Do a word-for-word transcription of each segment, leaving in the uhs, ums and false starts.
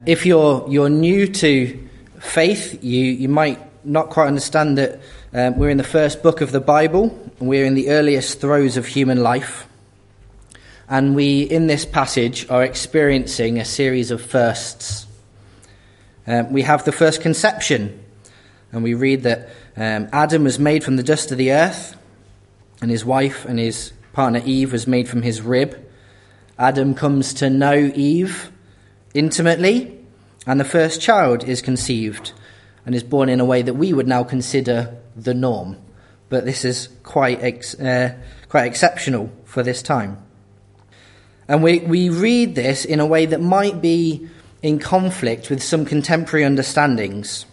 If you're you're new to faith, you, you might not quite understand that um, we're in the first book of the Bible. We're in the earliest throes of human life. And we, in this passage, are experiencing a series of firsts. Um, we have the first conception, and we read that um, Adam was made from the dust of the earth, and his wife and his partner Eve was made from his rib. Adam comes to know Eve intimately, and the first child is conceived and is born in a way that we would now consider the norm. But this is quite ex- uh, quite exceptional for this time. And we, we read this in a way that might be in conflict with some contemporary understandings.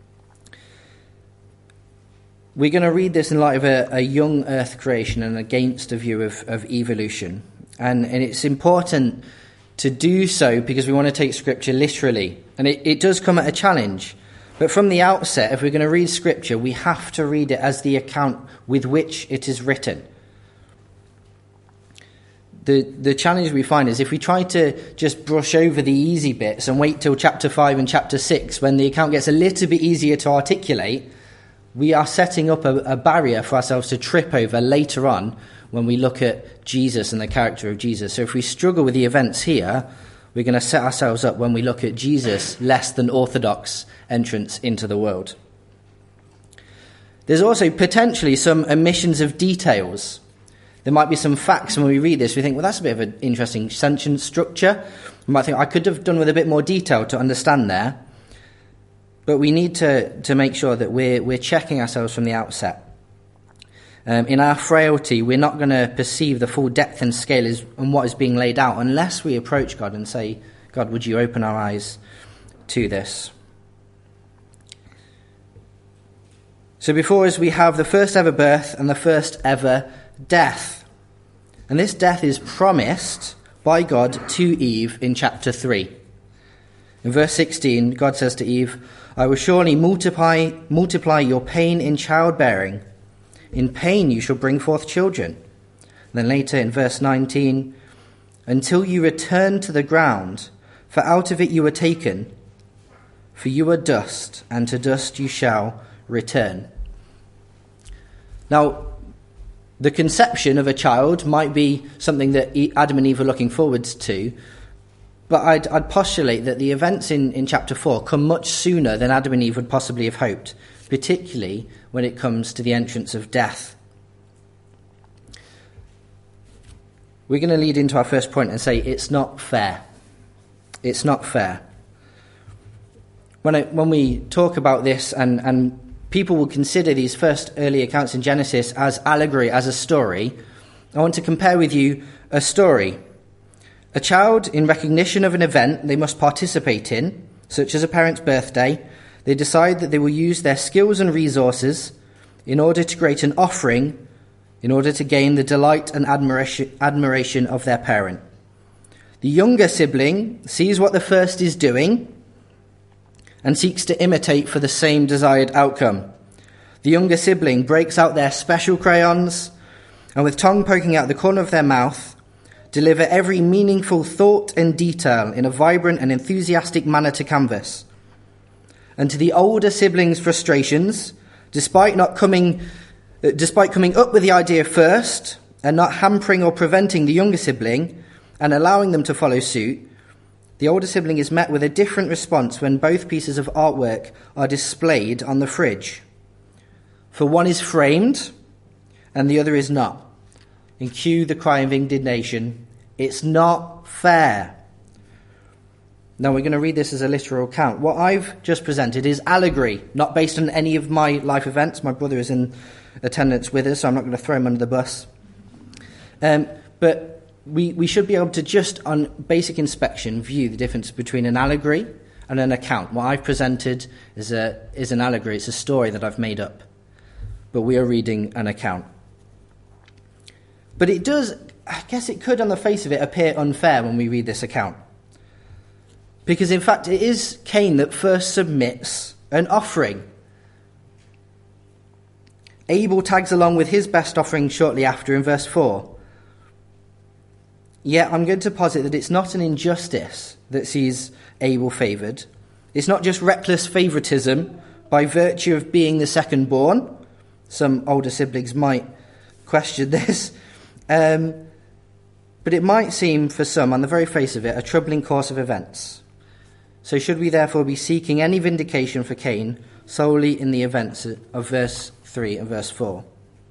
We're going to read this in light of a, a young earth creation and against a view of, of evolution. And, and it's important to do so because we want to take Scripture literally. And it, it does come at a challenge. But from the outset, if we're going to read Scripture, we have to read it as the account with which it is written. The the challenge we find is if we try to just brush over the easy bits and wait till chapter five and chapter six, when the account gets a little bit easier to articulate, we are setting up a, a barrier for ourselves to trip over later on when we look at Jesus and the character of Jesus. So if we struggle with the events here, we're going to set ourselves up when we look at Jesus' less than orthodox entrance into the world. There's also potentially some omissions of details. There might be some facts when we read this. We think, well, that's a bit of an interesting sentence structure. We might think, I could have done with a bit more detail to understand there. But we need to, to make sure that we're, we're checking ourselves from the outset. Um, in our frailty, we're not going to perceive the full depth and scale is, and what is being laid out unless we approach God and say, God, would you open our eyes to this? So before us, we have the first ever birth and the first ever death. And this death is promised by God to Eve in chapter three. In verse sixteen, God says to Eve, I will surely multiply, multiply your pain in childbearing. In pain you shall bring forth children. And then later in verse nineteen, until you return to the ground, for out of it you were taken, for you are dust, and to dust you shall return. Now, the conception of a child might be something that Adam and Eve are looking forward to, but I'd, I'd postulate that the events in, in chapter four come much sooner than Adam and Eve would possibly have hoped, particularly when it comes to the entrance of death. We're going to lead into our first point and say it's not fair. It's not fair. When I, when we talk about this and, and people will consider these first early accounts in Genesis as allegory, as a story, I want to compare with you a story. A child, in recognition of an event they must participate in, such as a parent's birthday, they decide that they will use their skills and resources in order to create an offering, in order to gain the delight and admiration, admiration of their parent. The younger sibling sees what the first is doing and seeks to imitate for the same desired outcome. The younger sibling breaks out their special crayons and, with tongue poking out the corner of their mouth, deliver every meaningful thought and detail in a vibrant and enthusiastic manner to canvas. And to the older sibling's frustrations, despite not coming, despite coming up with the idea first and not hampering or preventing the younger sibling and allowing them to follow suit, the older sibling is met with a different response when both pieces of artwork are displayed on the fridge. For one is framed and the other is not. And cue the cry of indignation, it's not fair. Now we're going to read this as a literal account. What I've just presented is allegory, not based on any of my life events. My brother is in attendance with us, so I'm not going to throw him under the bus. Um, but we, we should be able to just, on basic inspection, view the difference between an allegory and an account. What I've presented is a is an allegory. It's a story that I've made up. But we are reading an account. But it does, I guess it could on the face of it appear unfair when we read this account. Because in fact it is Cain that first submits an offering. Abel tags along with his best offering shortly after in verse four. Yet I'm going to posit that it's not an injustice that sees Abel favoured. It's not just reckless favouritism by virtue of being the second born. Some older siblings might question this. Um, but it might seem for some, on the very face of it, a troubling course of events. So should we therefore be seeking any vindication for Cain solely in the events of verse three and verse four?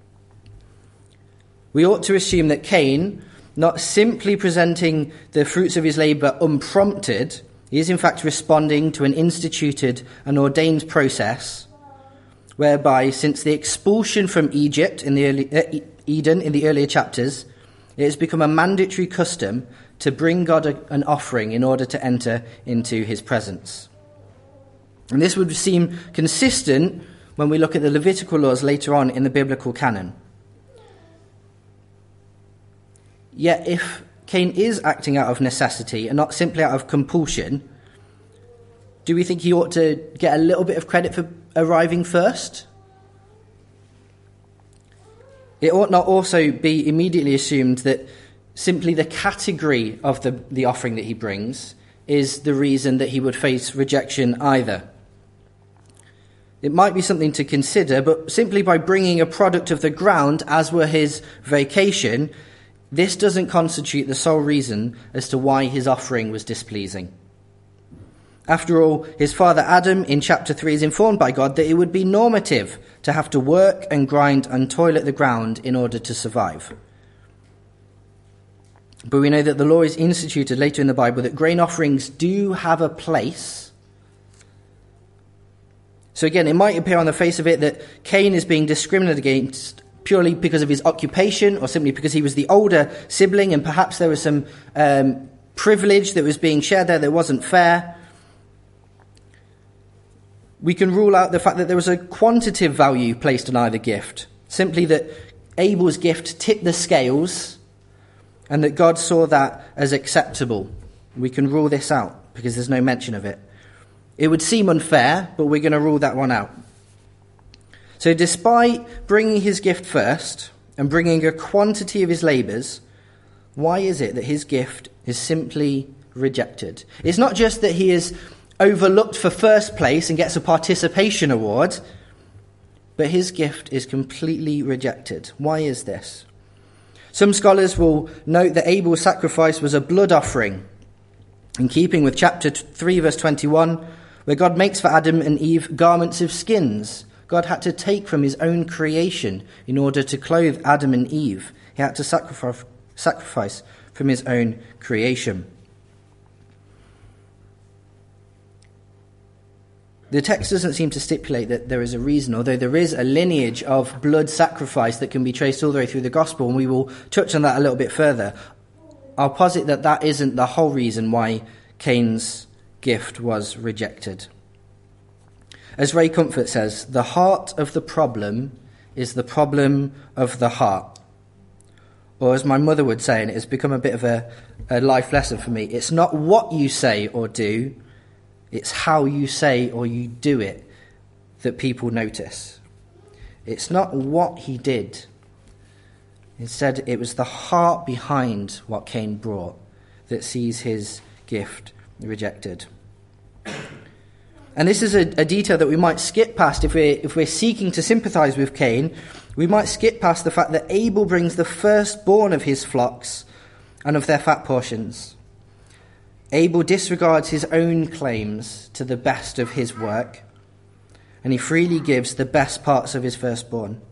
We ought to assume that Cain, not simply presenting the fruits of his labour unprompted, he is in fact responding to an instituted and ordained process whereby, since the expulsion from Egypt in the early, uh, Eden in the earlier chapters, it has become a mandatory custom to bring God a, an offering in order to enter into his presence. And this would seem consistent when we look at the Levitical laws later on in the biblical canon. Yet if Cain is acting out of necessity and not simply out of compulsion, do we think he ought to get a little bit of credit for arriving first? It ought not also be immediately assumed that simply the category of the, the offering that he brings is the reason that he would face rejection either. It might be something to consider, but simply by bringing a product of the ground, as were his vacation, this doesn't constitute the sole reason as to why his offering was displeasing. After all, his father Adam in chapter three is informed by God that it would be normative to have to work and grind and toil at the ground in order to survive. But we know that the law is instituted later in the Bible that grain offerings do have a place. So again, it might appear on the face of it that Cain is being discriminated against purely because of his occupation or simply because he was the older sibling and perhaps there was some um, privilege that was being shared there that wasn't fair. We can rule out the fact that there was a quantitative value placed on either gift, simply that Abel's gift tipped the scales and that God saw that as acceptable. We can rule this out because there's no mention of it. It would seem unfair, but we're going to rule that one out. So despite bringing his gift first and bringing a quantity of his labours, why is it that his gift is simply rejected? It's not just that he is overlooked for first place and gets a participation award, but his gift is completely rejected. Why is this? Some scholars will note that Abel's sacrifice was a blood offering, in keeping with chapter three, verse twenty-one, where God makes for Adam and Eve garments of skins. God had to take from his own creation in order to clothe Adam and Eve. He had to sacrifice, sacrifice from his own creation. The text doesn't seem to stipulate that there is a reason, although there is a lineage of blood sacrifice that can be traced all the way through the gospel, and we will touch on that a little bit further. I'll posit that that isn't the whole reason why Cain's gift was rejected. As Ray Comfort says, the heart of the problem is the problem of the heart. Or as my mother would say, and it has become a bit of a, a life lesson for me, it's not what you say or do, it's how you say or you do it that people notice. It's not what he did. Instead, it was the heart behind what Cain brought that sees his gift rejected. And this is a, a detail that we might skip past if we're, if we're seeking to sympathise with Cain. We might skip past the fact that Abel brings the firstborn of his flocks and of their fat portions. Abel disregards his own claims to the best of his work, and he freely gives the best parts of his firstborn.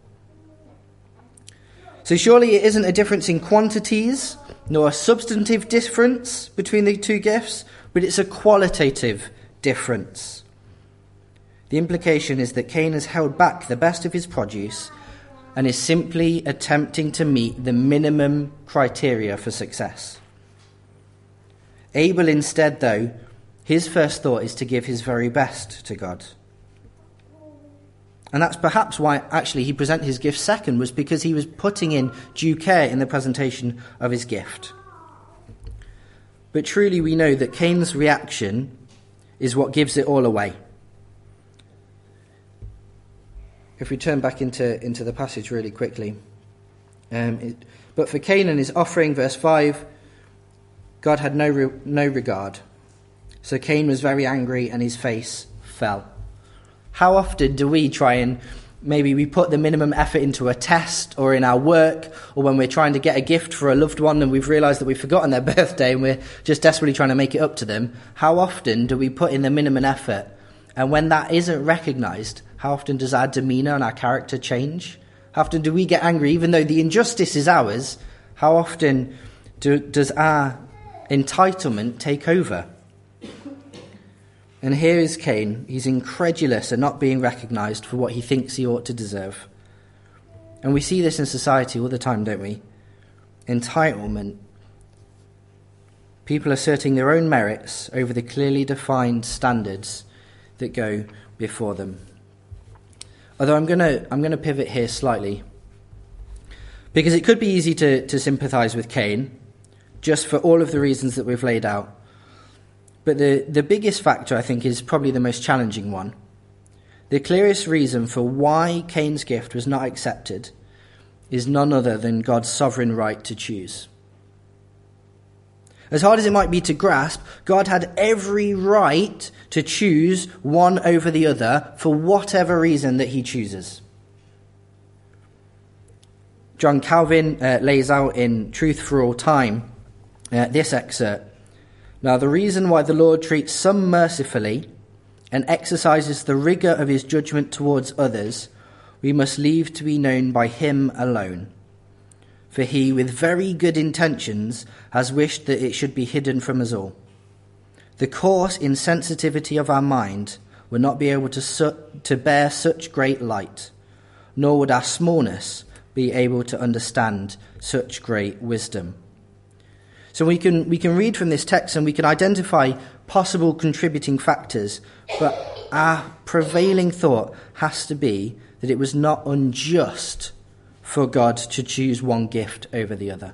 So surely it isn't a difference in quantities, nor a substantive difference between the two gifts, but it's a qualitative difference. The implication is that Cain has held back the best of his produce and is simply attempting to meet the minimum criteria for success. Abel instead, though, his first thought is to give his very best to God. And that's perhaps why actually he presented his gift second, was because he was putting in due care in the presentation of his gift. But truly we know that Cain's reaction is what gives it all away. If we turn back into, into the passage really quickly. Um, it, but for Cain and his offering, verse five, God had no re- no regard. So Cain was very angry and his face fell. How often do we try and maybe we put the minimum effort into a test or in our work, or when we're trying to get a gift for a loved one and we've realised that we've forgotten their birthday and we're just desperately trying to make it up to them? How often do we put in the minimum effort? And when that isn't recognised, how often does our demeanour and our character change? How often do we get angry even though the injustice is ours? How often do, does our entitlement take over? And here is Cain. He's incredulous at not being recognised for what he thinks he ought to deserve. And we see this in society all the time, don't we? Entitlement. People asserting their own merits over the clearly defined standards that go before them. Although I'm going to I'm going to pivot here slightly, because it could be easy to, to sympathise with Cain, just for all of the reasons that we've laid out. But the, the biggest factor, I think, is probably the most challenging one. The clearest reason for why Cain's gift was not accepted is none other than God's sovereign right to choose. As hard as it might be to grasp, God had every right to choose one over the other for whatever reason that he chooses. John Calvin uh, lays out in Truth for All Time uh, this excerpt. Now, the reason why the Lord treats some mercifully and exercises the rigour of his judgment towards others, we must leave to be known by him alone. For he, with very good intentions, has wished that it should be hidden from us all. The coarse insensitivity of our mind would not be able to, su- to bear such great light, nor would our smallness be able to understand such great wisdom. So we can we can read from this text and we can identify possible contributing factors, but our prevailing thought has to be that it was not unjust for God to choose one gift over the other.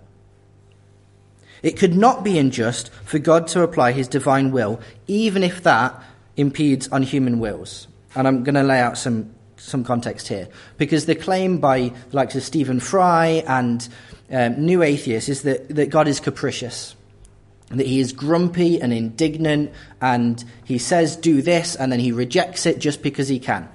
It could not be unjust for God to apply his divine will, even if that impedes on human wills. And I'm going to lay out some, some context here, because the claim by the likes of Stephen Fry and Um, new atheists is that, that God is capricious, that he is grumpy and indignant, and he says do this and then he rejects it just because he can.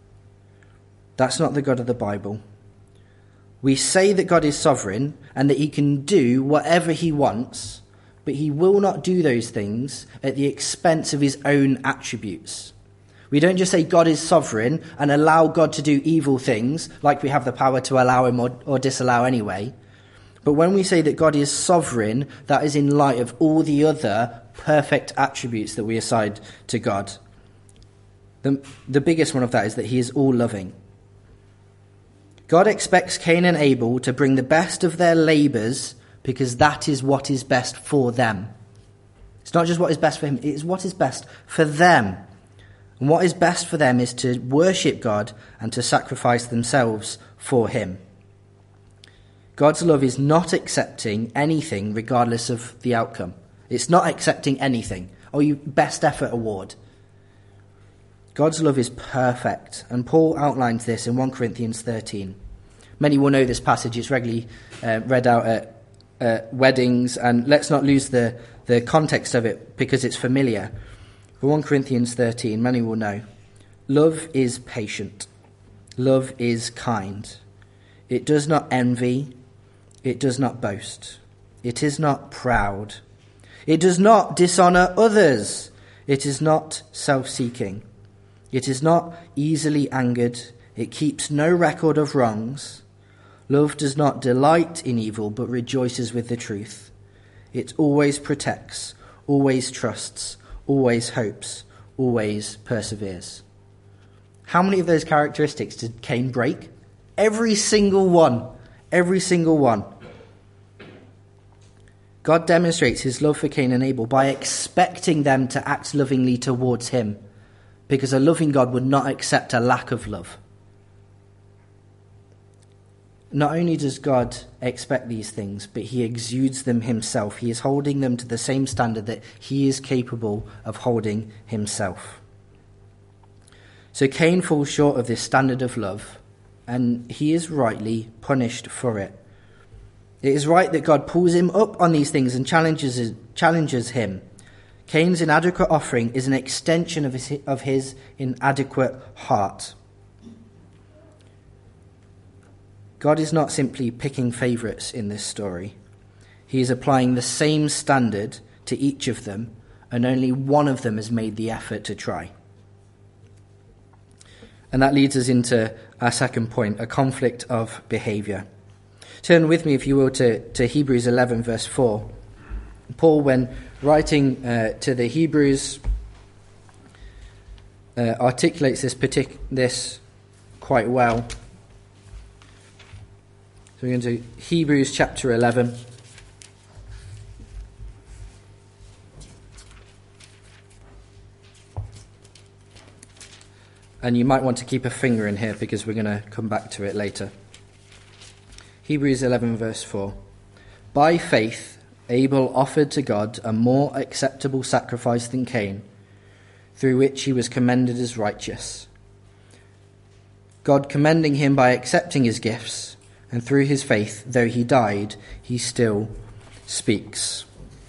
That's not the God of the Bible. We say that God is sovereign and that he can do whatever he wants, but he will not do those things at the expense of his own attributes. We don't just say God is sovereign and allow God to do evil things like we have the power to allow him or, or disallow anyway. But when we say that God is sovereign, that is in light of all the other perfect attributes that we assign to God. The, the biggest one of that is that he is all-loving. God expects Cain and Abel to bring the best of their labours because that is what is best for them. It's not just what is best for him, it is what is best for them. And what is best for them is to worship God and to sacrifice themselves for him. God's love is not accepting anything regardless of the outcome. It's not accepting anything. Oh, you best effort award. God's love is perfect, and Paul outlines this in First Corinthians thirteen. Many will know this passage. It's regularly uh, read out at uh, weddings, and let's not lose the, the context of it because it's familiar. For First Corinthians thirteen, many will know. Love is patient. Love is kind. It does not envy. It does not boast. It is not proud. It does not dishonour others. It is not self-seeking. It is not easily angered. It keeps no record of wrongs. Love does not delight in evil, but rejoices with the truth. It always protects, always trusts, always hopes, always perseveres. How many of those characteristics did Cain break? Every single one. Every single one. God demonstrates his love for Cain and Abel by expecting them to act lovingly towards him, because a loving God would not accept a lack of love. Not only does God expect these things, but he exudes them himself. He is holding them to the same standard that he is capable of holding himself. So Cain falls short of this standard of love, and he is rightly punished for it. It is right that God pulls him up on these things and challenges, challenges him. Cain's inadequate offering is an extension of his, of his inadequate heart. God is not simply picking favourites in this story. He is applying the same standard to each of them, and only one of them has made the effort to try. And that leads us into our second point, a conflict of behaviour. Turn with me, if you will, to, to Hebrews eleven, verse four. Paul, when writing uh, to the Hebrews, uh, articulates this, partic- this quite well. So we're going to Hebrews chapter eleven. And you might want to keep a finger in here because we're going to come back to it later. Hebrews eleven, verse four. By faith, Abel offered to God a more acceptable sacrifice than Cain, through which he was commended as righteous. God commending him by accepting his gifts, and through his faith, though he died, he still speaks.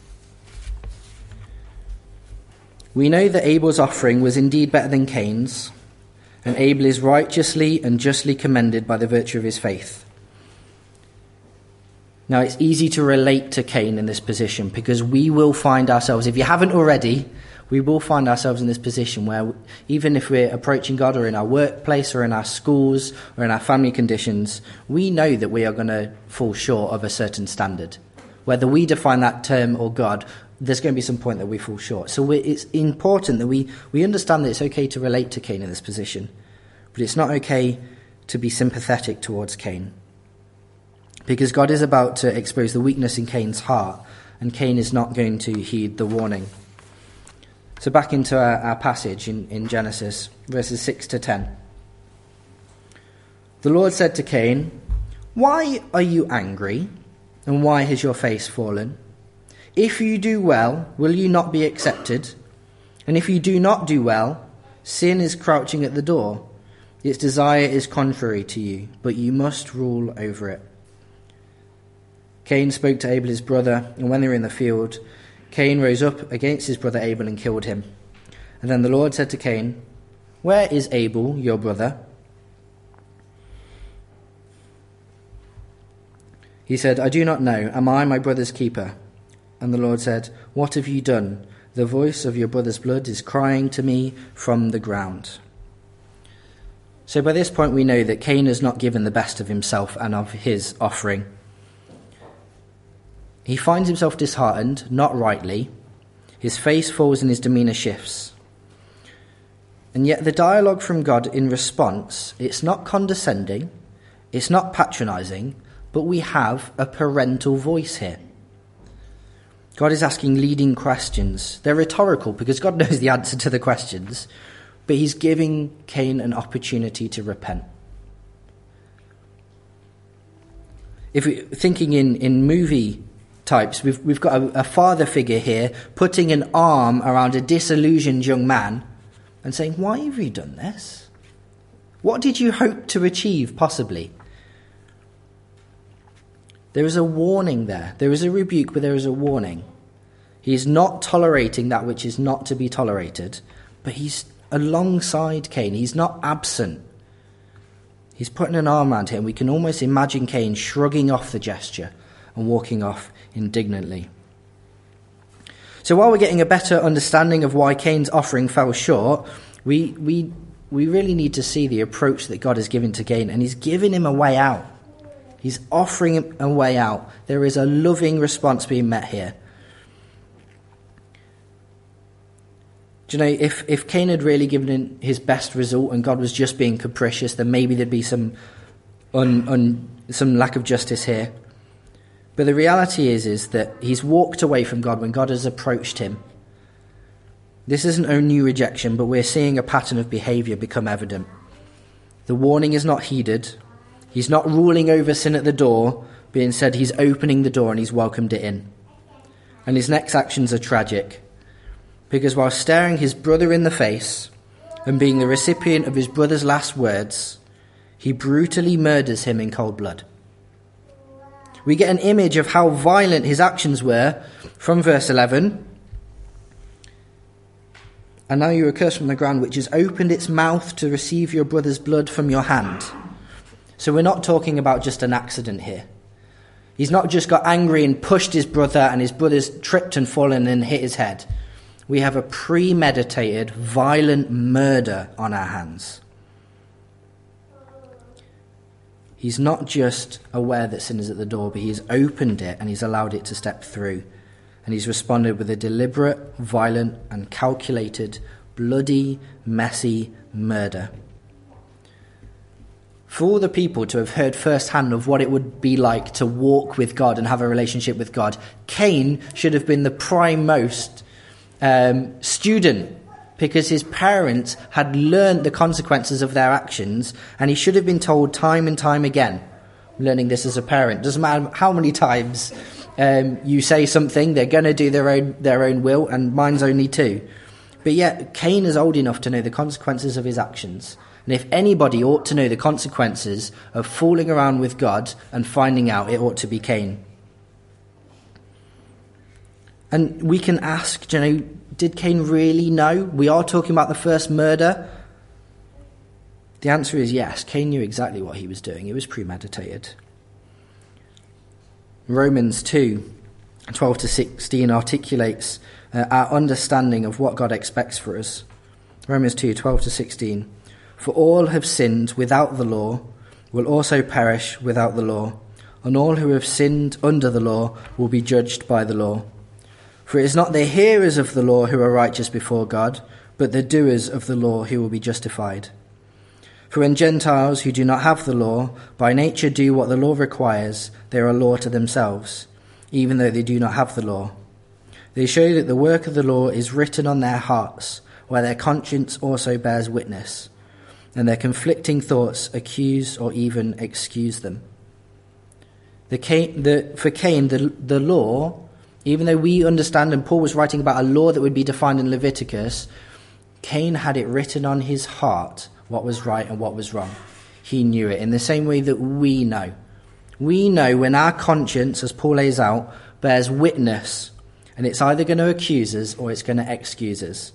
We know that Abel's offering was indeed better than Cain's, and Abel is righteously and justly commended by the virtue of his faith. Now, it's easy to relate to Cain in this position because we will find ourselves, if you haven't already, we will find ourselves in this position where even if we're approaching God or in our workplace or in our schools or in our family conditions, we know that we are going to fall short of a certain standard. Whether we define that term or God, there's going to be some point that we fall short. So we're, it's important that we, we understand that it's okay to relate to Cain in this position, but it's not okay to be sympathetic towards Cain. Because God is about to expose the weakness in Cain's heart, and Cain is not going to heed the warning. So back into our, our passage in, in Genesis, verses six to ten. The Lord said to Cain, "Why are you angry, and why has your face fallen? If you do well, will you not be accepted? And if you do not do well, sin is crouching at the door. Its desire is contrary to you, but you must rule over it." Cain spoke to Abel his brother, and when they were in the field, Cain rose up against his brother Abel and killed him. And then the Lord said to Cain, "Where is Abel, your brother?" He said, "I do not know. Am I my brother's keeper?" And the Lord said, "What have you done? The voice of your brother's blood is crying to me from the ground." So by this point we know that Cain has not given the best of himself and of his offering. He finds himself disheartened, not rightly. His face falls and his demeanour shifts. And yet the dialogue from God in response, it's not condescending, it's not patronising, but we have a parental voice here. God is asking leading questions. They're rhetorical because God knows the answer to the questions, but he's giving Cain an opportunity to repent. If we're thinking in, in movie types, we've, we've got a, a father figure here putting an arm around a disillusioned young man and saying, "Why have you done this? What did you hope to achieve, possibly?" There is a warning there. There is a rebuke, but there is a warning. He is not tolerating that which is not to be tolerated, but he's alongside Cain. He's not absent. He's putting an arm around him. We can almost imagine Cain shrugging off the gesture and walking off indignantly. So while we're getting a better understanding of why Cain's offering fell short, we we we really need to see the approach that God has given to Cain, and he's giving him a way out. He's offering him a way out. There is a loving response being met here. Do you know, if, if Cain had really given his best result and God was just being capricious, then maybe there'd be some un, un, some lack of justice here. But the reality is, is that he's walked away from God when God has approached him. This isn't only rejection, but we're seeing a pattern of behaviour become evident. The warning is not heeded. He's not ruling over sin at the door, but instead he's opening the door and he's welcomed it in. And his next actions are tragic, because while staring his brother in the face and being the recipient of his brother's last words, he brutally murders him in cold blood. We get an image of how violent his actions were from verse eleven. And now you are cursed from the ground, which has opened its mouth to receive your brother's blood from your hand. So we're not talking about just an accident here. He's not just got angry and pushed his brother, and his brother's tripped and fallen and hit his head. We have a premeditated, violent murder on our hands. He's not just aware that sin is at the door, but he's opened it and he's allowed it to step through. And he's responded with a deliberate, violent, and calculated, bloody, messy murder. For all the people to have heard firsthand of what it would be like to walk with God and have a relationship with God, Cain should have been the primemost um, student, because his parents had learned the consequences of their actions, and he should have been told time and time again. I'm learning this as a parent. Doesn't matter how many times um, you say something, they're going to do their own their own will, and mine's only two. But yet, Cain is old enough to know the consequences of his actions. And if anybody ought to know the consequences of fooling around with God and finding out, it ought to be Cain. And we can ask, you know, did Cain really know? We are talking about the first murder. The answer is yes. Cain knew exactly what he was doing. It was premeditated. Romans two, twelve to sixteen articulates uh, our understanding of what God expects for us. Romans two, twelve to sixteen. For all have sinned without the law, will also perish without the law, and all who have sinned under the law will be judged by the law. For it is not the hearers of the law who are righteous before God, but the doers of the law who will be justified. For when Gentiles who do not have the law, by nature do what the law requires, they are a law to themselves, even though they do not have the law. They show that the work of the law is written on their hearts, where their conscience also bears witness, and their conflicting thoughts accuse or even excuse them. The Cain, the, for Cain, the, the law, even though we understand, and Paul was writing about a law that would be defined in Leviticus, Cain had it written on his heart what was right and what was wrong. He knew it in the same way that we know. We know when our conscience, as Paul lays out, bears witness, and it's either going to accuse us or it's going to excuse us.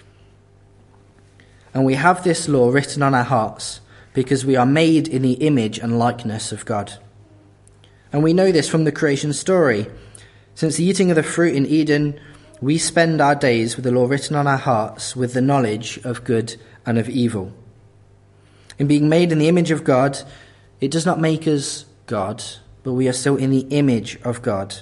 And we have this law written on our hearts because we are made in the image and likeness of God. And we know this from the creation story. Since the eating of the fruit in Eden, we spend our days with the law written on our hearts, with the knowledge of good and of evil. In being made in the image of God, it does not make us God, but we are still in the image of God.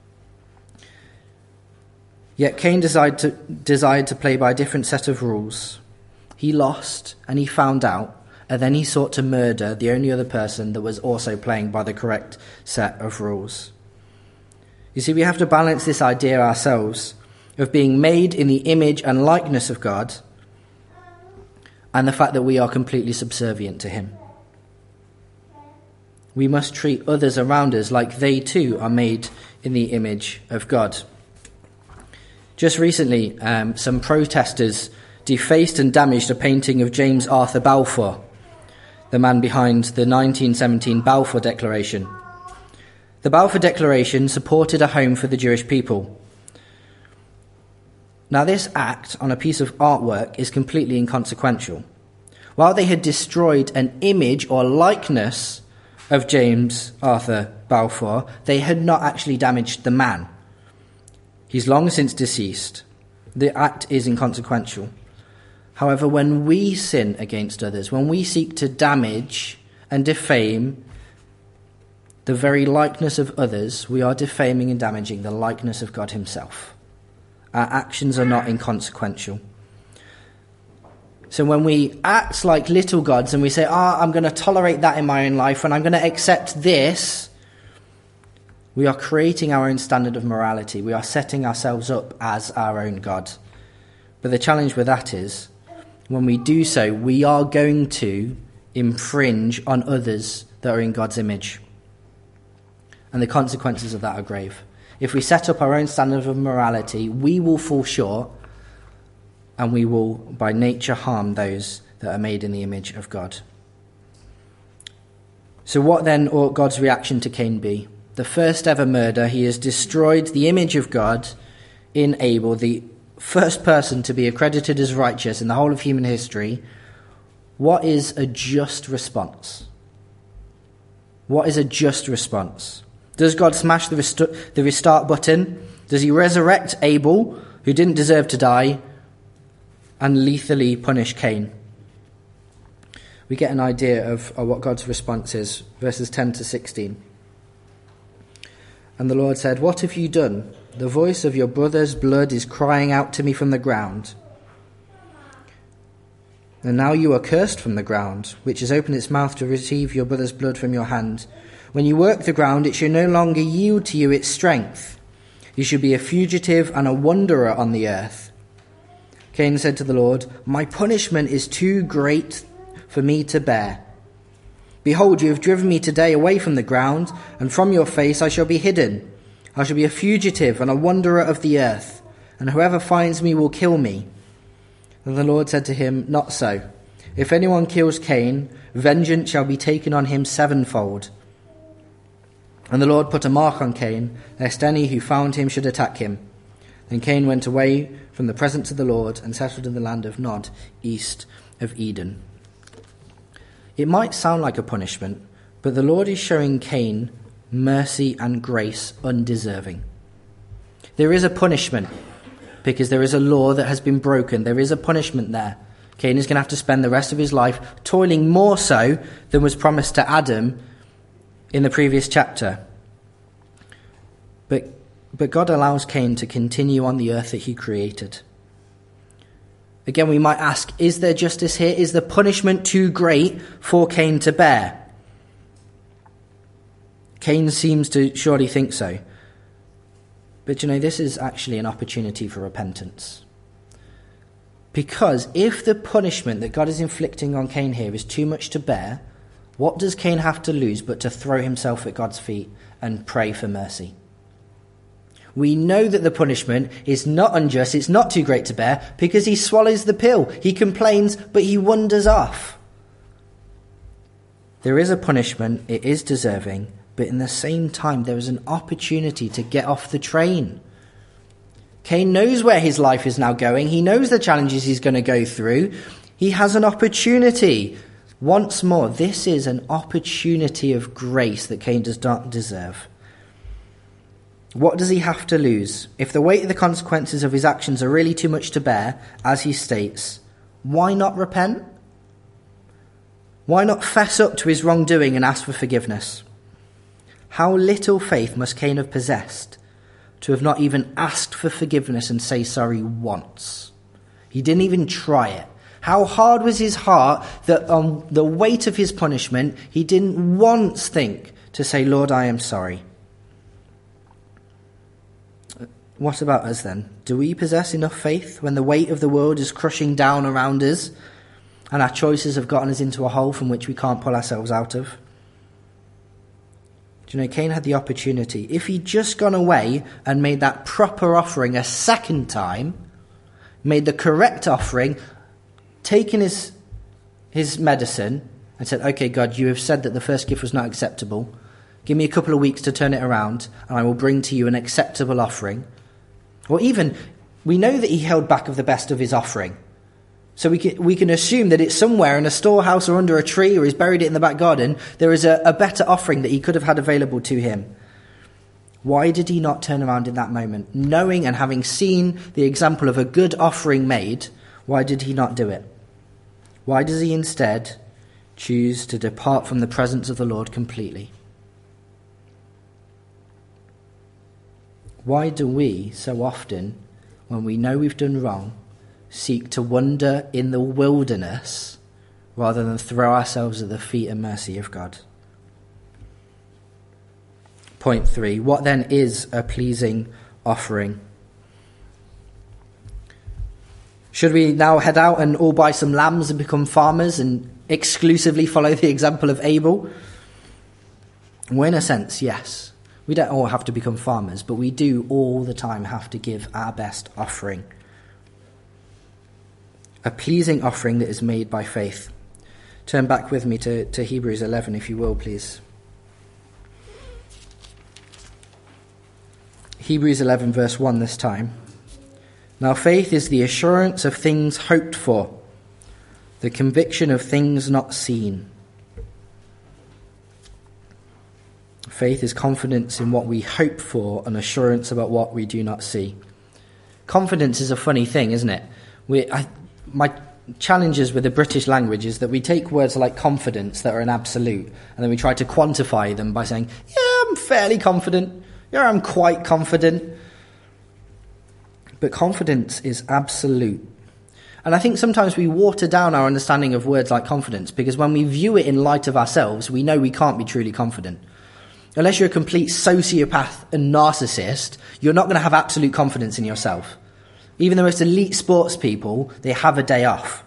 Yet Cain desired to, desired to play by a different set of rules. He lost, and he found out, and then he sought to murder the only other person that was also playing by the correct set of rules. You see, we have to balance this idea ourselves of being made in the image and likeness of God and the fact that we are completely subservient to him. We must treat others around us like they too are made in the image of God. Just recently, um, some protesters defaced and damaged a painting of James Arthur Balfour, the man behind the nineteen seventeen Balfour Declaration. The Balfour Declaration supported a home for the Jewish people. Now, this act on a piece of artwork is completely inconsequential. While they had destroyed an image or likeness of James Arthur Balfour, they had not actually damaged the man. He's long since deceased. The act is inconsequential. However, when we sin against others, when we seek to damage and defame the very likeness of others, we are defaming and damaging the likeness of God himself. Our actions are not inconsequential. So when we act like little gods and we say, ah, oh, I'm going to tolerate that in my own life and I'm going to accept this, we are creating our own standard of morality. We are setting ourselves up as our own God. But the challenge with that is, when we do so, we are going to infringe on others that are in God's image. And the consequences of that are grave. If we set up our own standard of morality, we will fall short and we will, by nature, harm those that are made in the image of God. So what then ought God's reaction to Cain be? the first ever murder. He has destroyed the image of God in Abel, the first person to be accredited as righteous in the whole of human history. What is a just response? What is a just response? Does God smash the, rest- the restart button? Does he resurrect Abel, who didn't deserve to die, and lethally punish Cain? We get an idea of, of what God's response is. Verses ten to sixteen. And the Lord said, "What have you done? The voice of your brother's blood is crying out to me from the ground. And now you are cursed from the ground, which has opened its mouth to receive your brother's blood from your hand. When you work the ground, it shall no longer yield to you its strength. You shall be a fugitive and a wanderer on the earth." Cain said to the Lord, "My punishment is too great for me to bear. Behold, you have driven me today away from the ground, and from your face I shall be hidden. I shall be a fugitive and a wanderer of the earth, and whoever finds me will kill me." And the Lord said to him, "Not so. If anyone kills Cain, vengeance shall be taken on him sevenfold." And the Lord put a mark on Cain, lest any who found him should attack him. Then Cain went away from the presence of the Lord and settled in the land of Nod, east of Eden. It might sound like a punishment, but the Lord is showing Cain mercy and grace undeserving. There is a punishment because there is a law that has been broken. There is a punishment there. Cain is going to have to spend the rest of his life toiling more so than was promised to Adam in the previous chapter. But, but God allows Cain to continue on the earth that he created. Again, we might ask, is there justice here? Is the punishment too great for Cain to bear? Cain seems to surely think so. But you know, this is actually an opportunity for repentance. Because if the punishment that God is inflicting on Cain here is too much to bear, what does Cain have to lose but to throw himself at God's feet and pray for mercy? We know that the punishment is not unjust, it's not too great to bear, because he swallows the pill. He complains, but he wanders off. There is a punishment, it is deserving, but in the same time there is an opportunity to get off the train. Cain knows where his life is now going. He knows the challenges he's going to go through. He has an opportunity. Once more, this is an opportunity of grace that Cain does not deserve. What does he have to lose? If the weight of the consequences of his actions are really too much to bear, as he states, why not repent? Why not fess up to his wrongdoing and ask for forgiveness? How little faith must Cain have possessed to have not even asked for forgiveness and say sorry once? He didn't even try it. How hard was his heart that on the weight of his punishment, he didn't once think to say, "Lord, I am sorry." What about us then? Do we possess enough faith when the weight of the world is crushing down around us and our choices have gotten us into a hole from which we can't pull ourselves out of? Do you know, Cain had the opportunity. If he'd just gone away and made that proper offering a second time, made the correct offering, taken his, his medicine and said, "Okay, God, you have said that the first gift was not acceptable. Give me a couple of weeks to turn it around and I will bring to you an acceptable offering." Or even, we know that he held back of the best of his offering. So we can, we can assume that it's somewhere in a storehouse or under a tree, or he's buried it in the back garden. There is a, a better offering that he could have had available to him. Why did he not turn around in that moment? Knowing and having seen the example of a good offering made, why did he not do it? Why does he instead choose to depart from the presence of the Lord completely? Why do we so often, when we know we've done wrong, seek to wander in the wilderness rather than throw ourselves at the feet and mercy of God? Point three, what then is a pleasing offering? Should we now head out and all buy some lambs and become farmers and exclusively follow the example of Abel? Well, in a sense, yes. We don't all have to become farmers, but we do all the time have to give our best offering. A pleasing offering that is made by faith. Turn back with me to, to Hebrews eleven, if you will, please. Hebrews eleven verse one this time. Now faith is the assurance of things hoped for, the conviction of things not seen. Faith is confidence in what we hope for and assurance about what we do not see. Confidence is a funny thing, isn't it? We, I, my challenges with the British language is that we take words like confidence that are an absolute, and then we try to quantify them by saying, yeah, I'm fairly confident. Yeah, I'm quite confident. But confidence is absolute. And I think sometimes we water down our understanding of words like confidence, because when we view it in light of ourselves, we know we can't be truly confident. Unless you're a complete sociopath and narcissist, you're not going to have absolute confidence in yourself. Even the most elite sports people, they have a day off.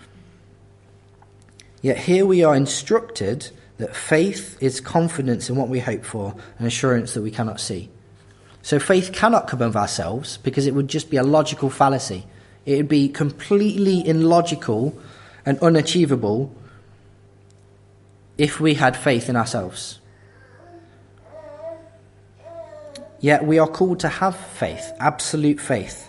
Yet here we are instructed that faith is confidence in what we hope for and assurance that we cannot see. So faith cannot come of ourselves, because it would just be a logical fallacy. It would be completely illogical and unachievable if we had faith in ourselves. Yet we are called to have faith, absolute faith.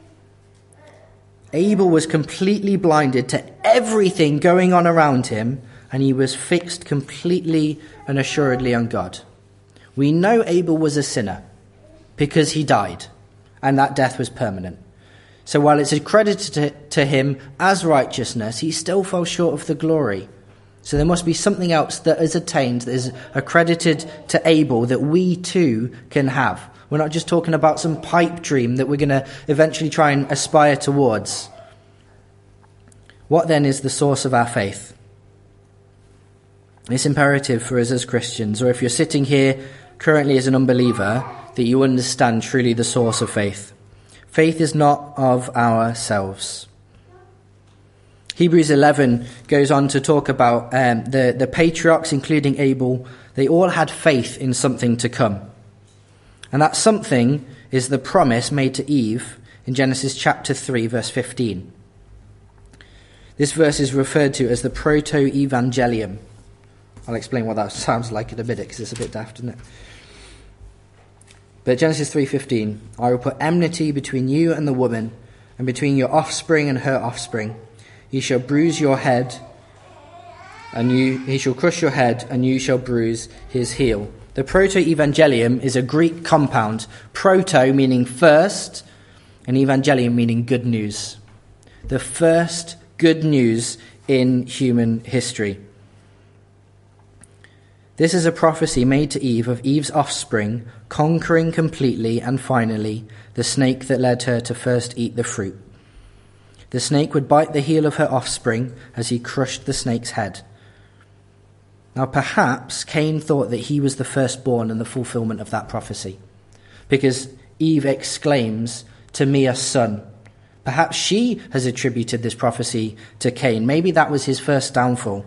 Abel was completely blinded to everything going on around him, and he was fixed completely and assuredly on God. We know Abel was a sinner because he died, and that death was permanent. So while it's accredited to, to him as righteousness, he still fell short of the glory. So there must be something else that is attained, that is accredited to Abel, that we too can have. We're not just talking about some pipe dream that we're going to eventually try and aspire towards. What then is the source of our faith? It's imperative for us as Christians, or if you're sitting here currently as an unbeliever, that you understand truly the source of faith. Faith is not of ourselves. Hebrews eleven goes on to talk about um, the, the patriarchs, including Abel. They all had faith in something to come. And that something is the promise made to Eve in Genesis chapter three, verse fifteen. This verse is referred to as the proto-evangelium. I'll explain what that sounds like in a minute, because it's a bit daft, isn't it? But Genesis three fifteen, I will put enmity between you and the woman, and between your offspring and her offspring. He shall bruise your head, and you he shall crush your head, and you shall bruise his heel. The proto-evangelium is a Greek compound. Proto meaning first, and evangelium meaning good news. The first good news in human history. This is a prophecy made to Eve of Eve's offspring conquering completely and finally the snake that led her to first eat the fruit. The snake would bite the heel of her offspring as he crushed the snake's head. Now perhaps Cain thought that he was the firstborn and the fulfillment of that prophecy, because Eve exclaims, "To me a son." Perhaps she has attributed this prophecy to Cain. Maybe that was his first downfall.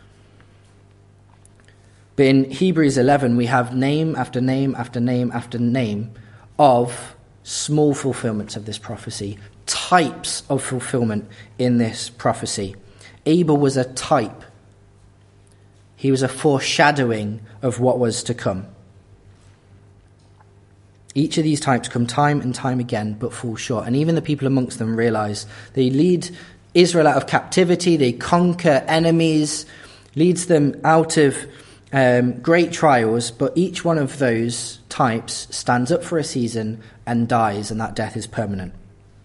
But in Hebrews eleven, we have name after name after name after name of small fulfillments of this prophecy, types of fulfillment in this prophecy. Abel was a type. He was a foreshadowing of what was to come. Each of these types come time and time again, but fall short. And even the people amongst them realize they lead Israel out of captivity, they conquer enemies, leads them out of um, great trials, but each one of those types stands up for a season and dies, and that death is permanent.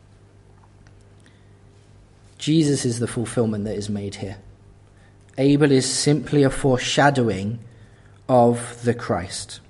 Jesus is the fulfillment that is made here. Abel is simply a foreshadowing of the Christ.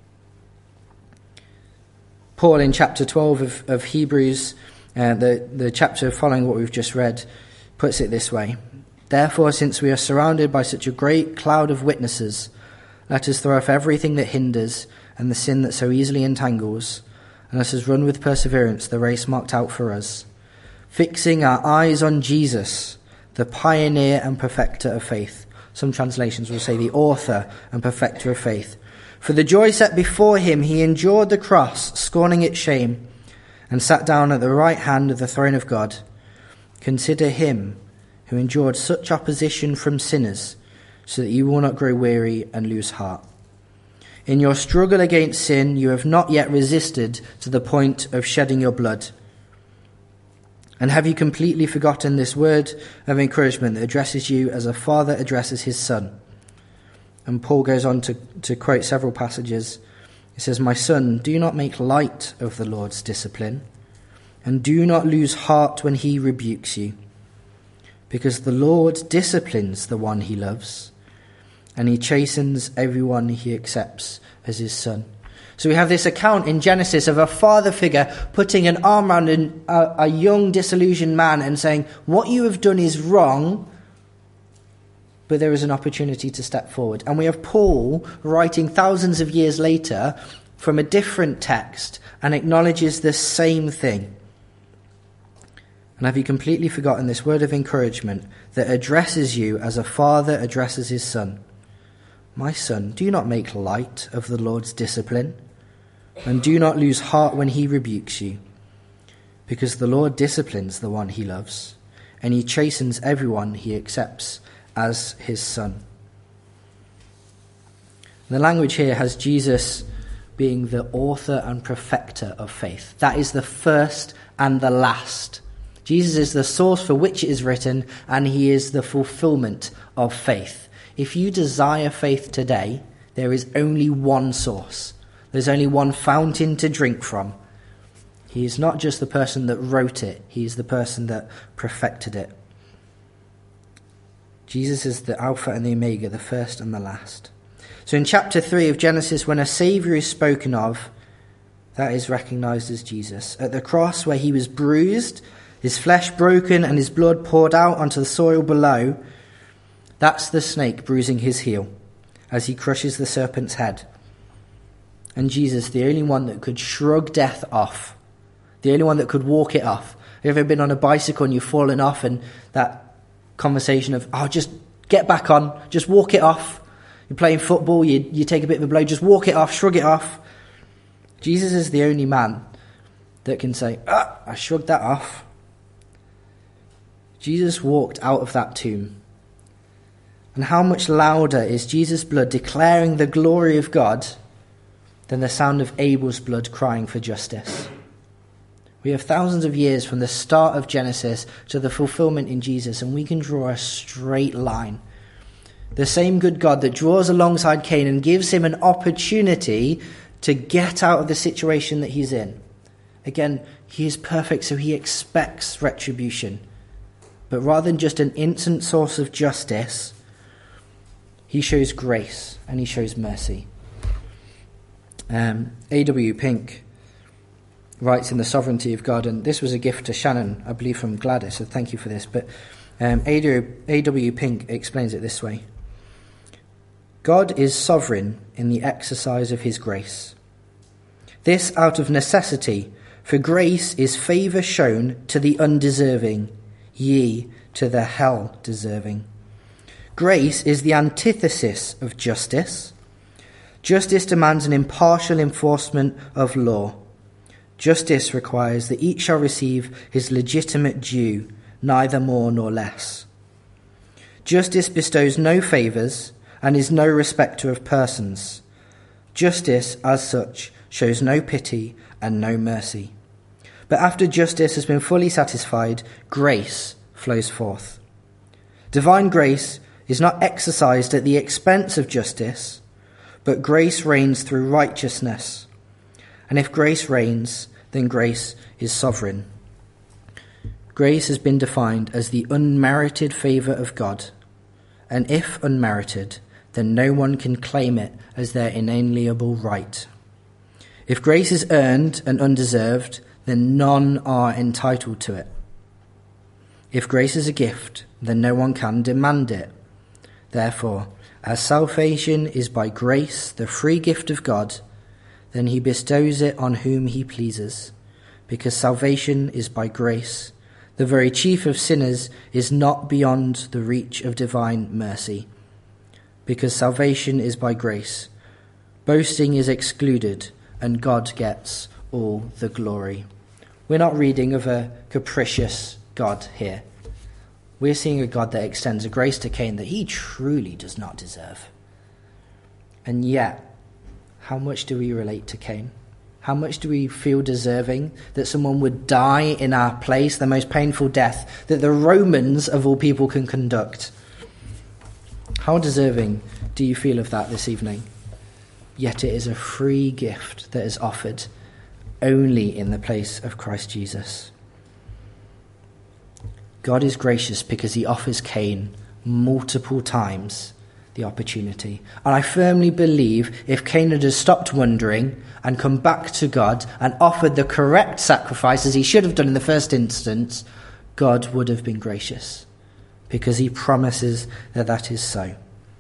Paul in chapter twelve of, of Hebrews, uh, the, the chapter following what we've just read, puts it this way. Therefore, since we are surrounded by such a great cloud of witnesses, let us throw off everything that hinders and the sin that so easily entangles, and let us run with perseverance the race marked out for us, fixing our eyes on Jesus, the pioneer and perfecter of faith. Some translations will say the author and perfecter of faith. For the joy set before him, he endured the cross, scorning its shame, and sat down at the right hand of the throne of God. Consider him who endured such opposition from sinners, so that you will not grow weary and lose heart. In your struggle against sin, you have not yet resisted to the point of shedding your blood. And have you completely forgotten this word of encouragement that addresses you as a father addresses his son? And Paul goes on to, to quote several passages. He says, "My son, do not make light of the Lord's discipline, and do not lose heart when he rebukes you, because the Lord disciplines the one he loves, and he chastens everyone he accepts as his son." So we have this account in Genesis of a father figure putting an arm around an, a, a young disillusioned man and saying, what you have done is wrong, but there is an opportunity to step forward. And we have Paul writing thousands of years later from a different text and acknowledges the same thing. And have you completely forgotten this word of encouragement that addresses you as a father addresses his son? My son, do not make light of the Lord's discipline, and do not lose heart when he rebukes you, because the Lord disciplines the one he loves, and he chastens everyone he accepts as his son. The language here has Jesus being the author and perfecter of faith. That is the first and the last. Jesus is the source for which it is written, and he is the fulfillment of faith. If you desire faith today, there is only one source. There's only one fountain to drink from. He is not just the person that wrote it, he is the person that perfected it. Jesus is the Alpha and the Omega, the first and the last. So in chapter three of Genesis, when a Saviour is spoken of, that is recognised as Jesus. At the cross where he was bruised, his flesh broken and his blood poured out onto the soil below, that's the snake bruising his heel as he crushes the serpent's head. And Jesus, the only one that could shrug death off, the only one that could walk it off. Have you ever been on a bicycle and you've fallen off, and that conversation of, oh, just get back on, just walk it off. You're playing football, you, you take a bit of a blow, just walk it off, shrug it off. Jesus is the only man that can say, ah, I shrugged that off. Jesus walked out of that tomb. And how much louder is Jesus' blood declaring the glory of God than the sound of Abel's blood crying for justice? We have thousands of years from the start of Genesis to the fulfillment in Jesus, and we can draw a straight line. The same good God that draws alongside Cain and gives him an opportunity to get out of the situation that he's in. Again, he is perfect, so he expects retribution. But rather than just an instant source of justice, he shows grace and he shows mercy. Um, A W Pink writes in The Sovereignty of God, and this was a gift to Shannon, I believe, from Gladys, so thank you for this, but um, A W Pink explains it this way. God is sovereign in the exercise of his grace. This out of necessity, for grace is favour shown to the undeserving, ye to the hell deserving. Grace is the antithesis of justice. Justice demands an impartial enforcement of law. Justice requires that each shall receive his legitimate due, neither more nor less. Justice bestows no favours and is no respecter of persons. Justice, as such, shows no pity and no mercy. But after justice has been fully satisfied, grace flows forth. Divine grace is not exercised at the expense of justice, but grace reigns through righteousness. And if grace reigns, then grace is sovereign. Grace has been defined as the unmerited favour of God, and if unmerited, then no one can claim it as their inalienable right. If grace is earned and undeserved, then none are entitled to it. If grace is a gift, then no one can demand it. Therefore, as salvation is by grace, the free gift of God, then he bestows it on whom he pleases. Because salvation is by grace, the very chief of sinners is not beyond the reach of divine mercy. Because salvation is by grace, boasting is excluded, and God gets all the glory. We're not reading of a capricious God here. We're seeing a God that extends a grace to Cain that he truly does not deserve. And yet, how much do we relate to Cain? How much do we feel deserving that someone would die in our place, the most painful death that the Romans of all people can conduct? How deserving do you feel of that this evening? Yet it is a free gift that is offered only in the place of Christ Jesus. God is gracious because he offers Cain multiple times the opportunity. And I firmly believe if Cain had just stopped wondering and come back to God and offered the correct sacrifice as he should have done in the first instance, God would have been gracious because he promises that that is so.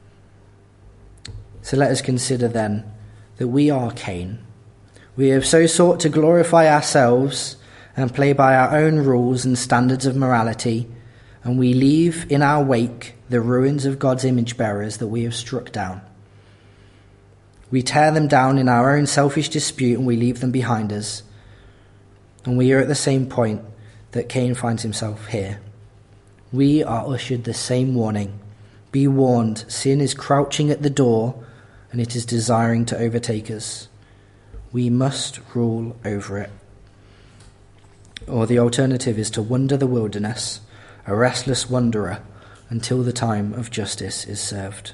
So let us consider then that we are Cain. We have so sought to glorify ourselves and play by our own rules and standards of morality, and we leave in our wake the ruins of God's image bearers that we have struck down. We tear them down in our own selfish dispute and we leave them behind us. And we are at the same point that Cain finds himself here. We are ushered the same warning. Be warned, sin is crouching at the door and it is desiring to overtake us. We must rule over it. Or the alternative is to wander the wilderness, a restless wanderer, until the time of justice is served.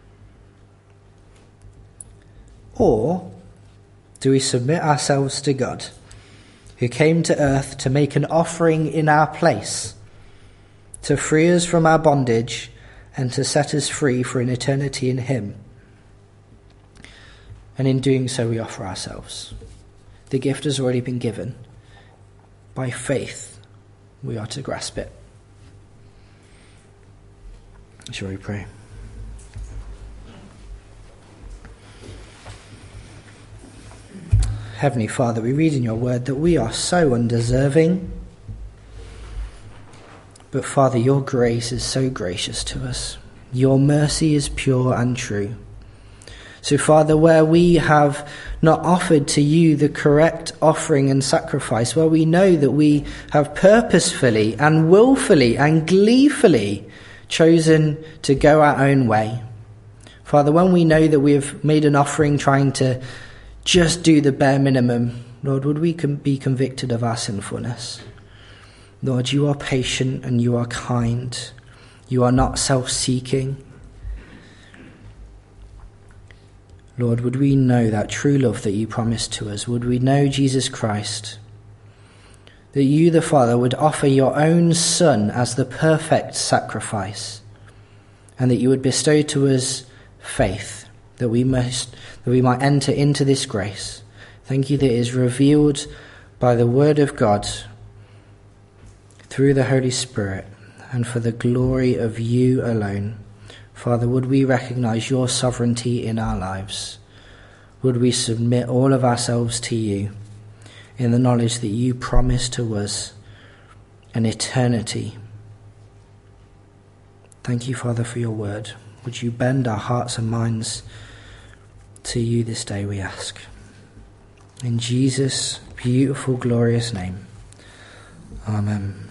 Or do we submit ourselves to God, who came to earth to make an offering in our place, to free us from our bondage and to set us free for an eternity in him? And in doing so, we offer ourselves. The gift has already been given. By faith, we are to grasp it. Shall we pray? Heavenly Father, we read in your word that we are so undeserving. But Father, your grace is so gracious to us. Your mercy is pure and true. So Father, where we have not offered to you the correct offering and sacrifice, where we know that we have purposefully and willfully and gleefully chosen to go our own way. Father, when we know that we have made an offering trying to just do the bare minimum, Lord, would we be convicted of our sinfulness? Lord, you are patient and you are kind. You are not self-seeking. Lord, would we know that true love that you promised to us? Would we know Jesus Christ? That you, the Father, would offer your own Son as the perfect sacrifice, and that you would bestow to us faith, that we must, that we might enter into this grace. Thank you that it is revealed by the word of God through the Holy Spirit and for the glory of you alone. Father, would we recognize your sovereignty in our lives? Would we submit all of ourselves to you in the knowledge that you promise to us an eternity? Thank you, Father, for your word. Would you bend our hearts and minds to you this day, we ask. In Jesus' beautiful, glorious name. Amen.